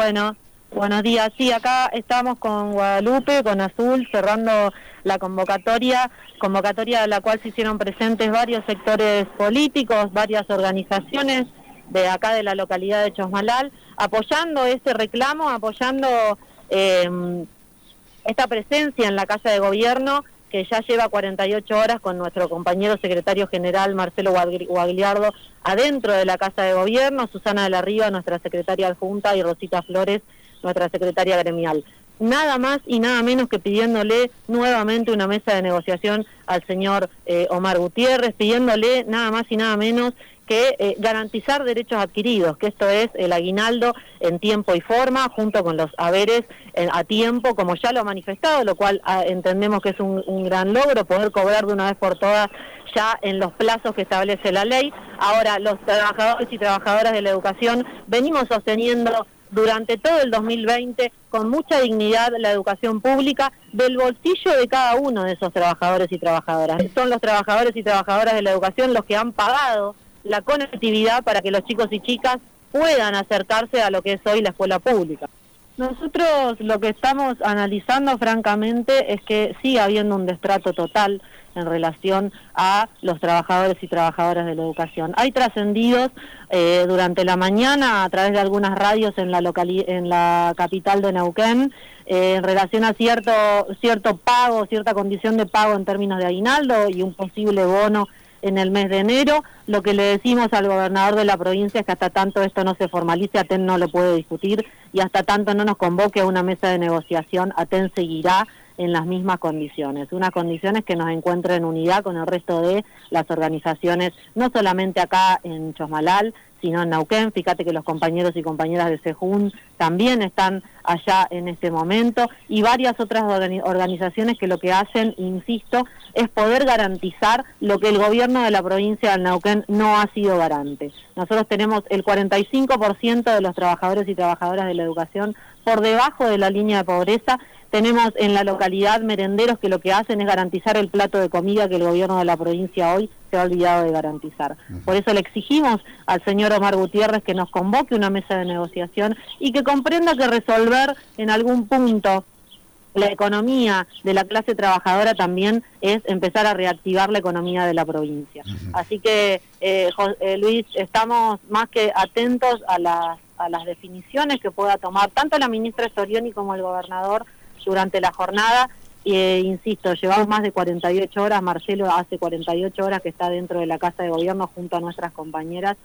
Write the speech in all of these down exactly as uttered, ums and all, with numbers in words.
Bueno, buenos días. Sí, acá estamos con Guadalupe, con Azul, cerrando la convocatoria, convocatoria a la cual se hicieron presentes varios sectores políticos, varias organizaciones de acá de la localidad de Chosmalal, apoyando este reclamo, apoyando eh, esta presencia en la Casa de Gobierno, que ya lleva cuarenta y ocho horas con nuestro compañero secretario general Marcelo Guagliardo adentro de la Casa de Gobierno, Susana de la Riva, nuestra secretaria adjunta, y Rosita Flores, nuestra secretaria gremial. Nada más y nada menos que pidiéndole nuevamente una mesa de negociación al señor eh, Omar Gutiérrez, pidiéndole nada más y nada menos que eh, garantizar derechos adquiridos, que esto es el aguinaldo en tiempo y forma, junto con los haberes eh, a tiempo, como ya lo ha manifestado, lo cual ah, entendemos que es un, un gran logro, poder cobrar de una vez por todas ya en los plazos que establece la ley. Ahora, los trabajadores y trabajadoras de la educación venimos sosteniendo durante todo el dos mil veinte con mucha dignidad la educación pública del bolsillo de cada uno de esos trabajadores y trabajadoras. Son los trabajadores y trabajadoras de la educación los que han pagado la conectividad para que los chicos y chicas puedan acercarse a lo que es hoy la escuela pública. Nosotros lo que estamos analizando francamente es que sigue habiendo un destrato total en relación a los trabajadores y trabajadoras de la educación. Hay trascendidos eh, durante la mañana a través de algunas radios en la locali- en la capital de Neuquén eh, en relación a cierto cierto pago, cierta condición de pago en términos de aguinaldo y un posible bono en el mes de enero. Lo que le decimos al gobernador de la provincia es que hasta tanto esto no se formalice, ATEN no lo puede discutir, y hasta tanto no nos convoque a una mesa de negociación, ATEN seguirá en las mismas condiciones, unas condiciones que nos encuentren en unidad con el resto de las organizaciones, no solamente acá en Chosmalal, sino en Neuquén. Fíjate que los compañeros y compañeras de SEJUN también están allá en este momento, y varias otras organi- organizaciones que lo que hacen, insisto, es poder garantizar lo que el gobierno de la provincia de Neuquén no ha sido garante. Nosotros tenemos el cuarenta y cinco por ciento de los trabajadores y trabajadoras de la educación por debajo de la línea de pobreza. Tenemos en la localidad merenderos que lo que hacen es garantizar el plato de comida que el gobierno de la provincia hoy se ha olvidado de garantizar. Por eso le exigimos al señor Omar Gutiérrez que nos convoque una mesa de negociación y que comprenda que resolver en algún punto la economía de la clase trabajadora también es empezar a reactivar la economía de la provincia. Uh-huh. Así que, eh, eh, Luis, estamos más que atentos a las, a las definiciones que pueda tomar tanto la ministra Storioni como el gobernador durante la jornada. Eh, insisto, llevamos más de cuarenta y ocho horas, Marcelo hace cuarenta y ocho horas que está dentro de la Casa de Gobierno junto a nuestras compañeras,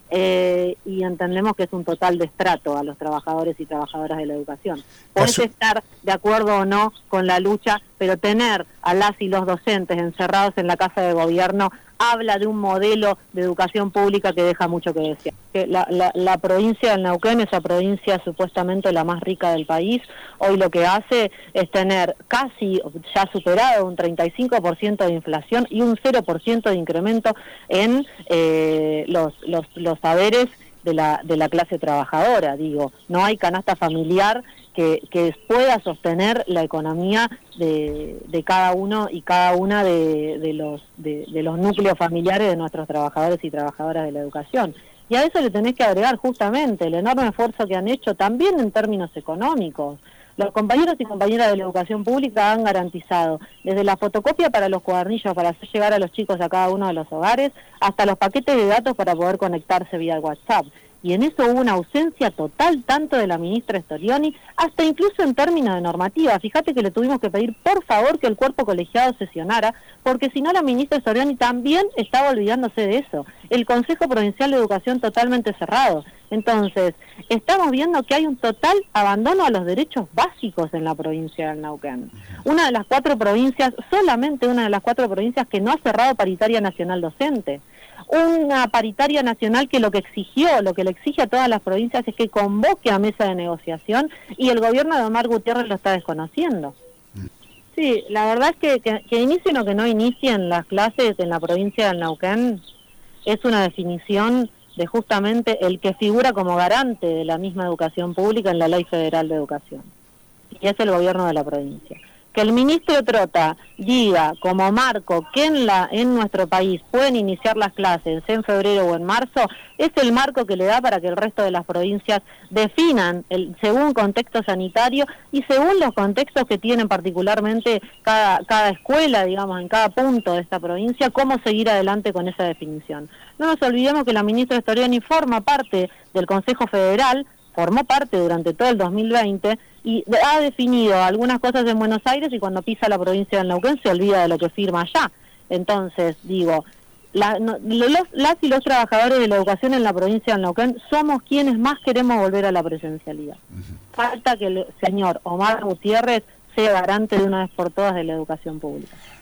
eh, y entendemos que es un total destrato a los trabajadores y trabajadoras de la educación. Podés estar de acuerdo o no con la lucha, pero tener a las y los docentes encerrados en la Casa de Gobierno habla de un modelo de educación pública que deja mucho que desear. La, la, la provincia del Neuquén, esa provincia supuestamente la más rica del país, hoy lo que hace es tener casi ya superado un treinta y cinco por ciento de inflación y un cero por ciento de incremento en eh, los, los, los saberes de la, de la clase trabajadora. Digo, no hay canasta familiar que, que pueda sostener la economía de, de cada uno y cada una de, de, los, de, de los núcleos familiares de nuestros trabajadores y trabajadoras de la educación. Y a eso le tenés que agregar justamente el enorme esfuerzo que han hecho también en términos económicos. Los compañeros y compañeras de la educación pública han garantizado desde la fotocopia para los cuadernillos para hacer llegar a los chicos a cada uno de los hogares, hasta los paquetes de datos para poder conectarse vía WhatsApp. Y en eso hubo una ausencia total tanto de la ministra Storioni, hasta incluso en términos de normativa. Fíjate que le tuvimos que pedir por favor que el cuerpo colegiado sesionara, porque si no la ministra Storioni también estaba olvidándose de eso. El Consejo Provincial de Educación totalmente cerrado. Entonces, estamos viendo que hay un total abandono a los derechos básicos en la provincia del Neuquén. Una de las cuatro provincias, solamente una de las cuatro provincias que no ha cerrado paritaria nacional docente. Una paritaria nacional que lo que exigió, lo que le exige a todas las provincias es que convoque a mesa de negociación, y el gobierno de Omar Gutiérrez lo está desconociendo. Sí, la verdad es que, que, que inicien o que no inicien las clases en la provincia del Neuquén es una definición de justamente el que figura como garante de la misma educación pública en la Ley Federal de Educación, y es el gobierno de la provincia. Que el ministro Trota diga como marco que en la en nuestro país pueden iniciar las clases en febrero o en marzo, es el marco que le da para que el resto de las provincias definan el, según contexto sanitario y según los contextos que tienen particularmente cada, cada escuela, digamos, en cada punto de esta provincia, cómo seguir adelante con esa definición. No nos olvidemos que la ministra Storiani forma parte del Consejo Federal, formó parte durante todo el dos mil veinte y ha definido algunas cosas en Buenos Aires y cuando pisa la provincia de Neuquén se olvida de lo que firma allá. Entonces, digo, la, no, los, las y los trabajadores de la educación en la provincia de Neuquén somos quienes más queremos volver a la presencialidad. Uh-huh. Falta que el señor Omar Gutiérrez sea garante de una vez por todas de la educación pública.